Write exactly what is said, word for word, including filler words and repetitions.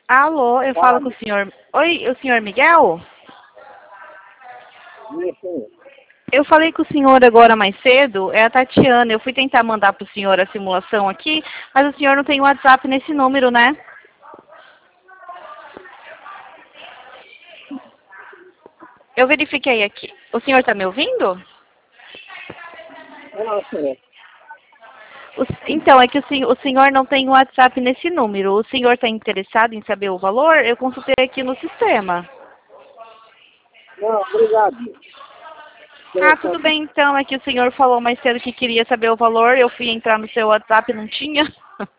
Alô, eu falo com o senhor... Oi, o senhor Miguel? Isso. Eu falei com o senhor agora mais cedo, é a Tatiana. Eu fui tentar mandar para o senhor a simulação aqui, mas o senhor não tem WhatsApp nesse número, né? Eu verifiquei aqui. O senhor está me ouvindo? Não, senhor. O- Então, é que o senhor, o senhor não tem WhatsApp nesse número. O senhor está interessado em saber o valor? Eu consultei aqui no sistema. Não, obrigado. Ah, tudo bem então. É que o senhor falou mais cedo que queria saber o valor. Eu fui entrar no seu WhatsApp e não tinha.